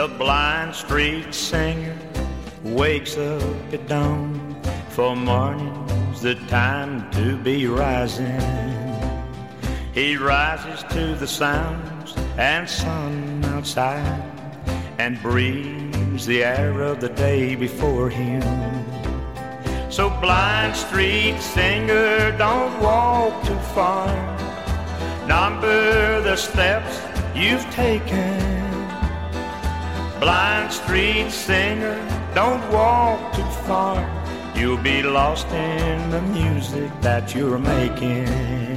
The blind street singer wakes up at dawn, for morning's the time to be rising. He rises to the sounds and sun outside and breathes the air of the day before him. So blind street singer, don't walk too far. Number the steps you've taken. Blind street singer, don't walk too far. You'll be lost in the music that you're making.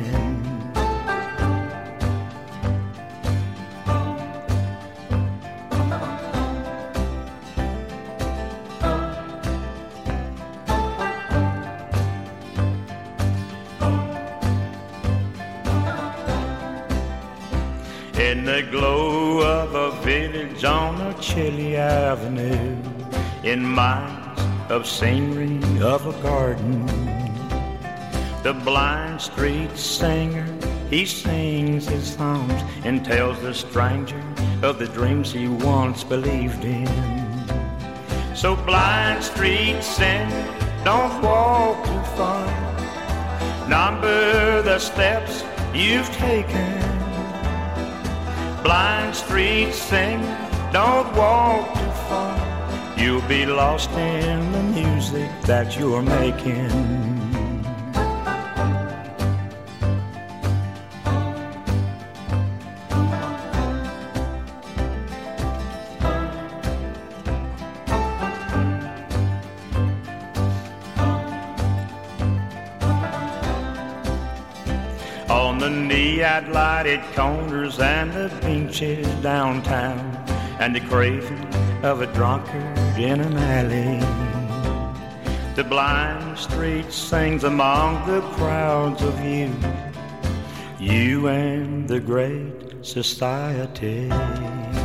In the glow of a village on a chilly avenue, in miles of scenery of a garden, the blind street singer, he sings his songs and tells the stranger of the dreams he once believed in. So blind street singer, don't walk too far. Number the steps you've taken. Blind street singer, don't walk too far. You'll be lost in the music that you're making. On the neon lighted corners and the benches downtown, and the craving of a drunkard in an alley, the blind street sings among the crowds of you and the great society.